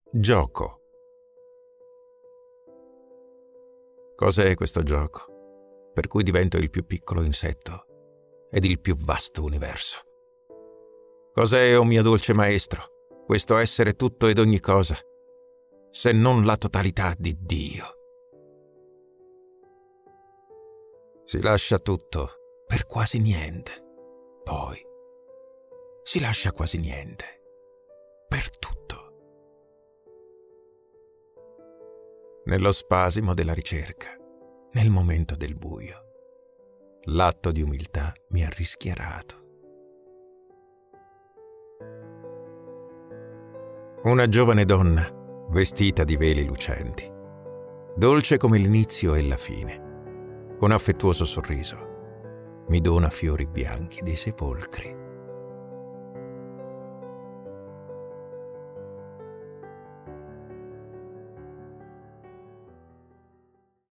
Gioco. Cos'è questo gioco? Per cui divento il più piccolo insetto ed il più vasto universo. Cos'è, o mio dolce maestro, questo essere tutto ed ogni cosa, se non la totalità di Dio? Si lascia tutto per quasi niente, poi si lascia quasi niente per tutto. Nello spasimo della ricerca, nel momento del buio, l'atto di umiltà mi ha rischiarato. Una giovane donna, vestita di veli lucenti, dolce come l'inizio e la fine, con affettuoso sorriso, mi dona fiori bianchi dei sepolcri.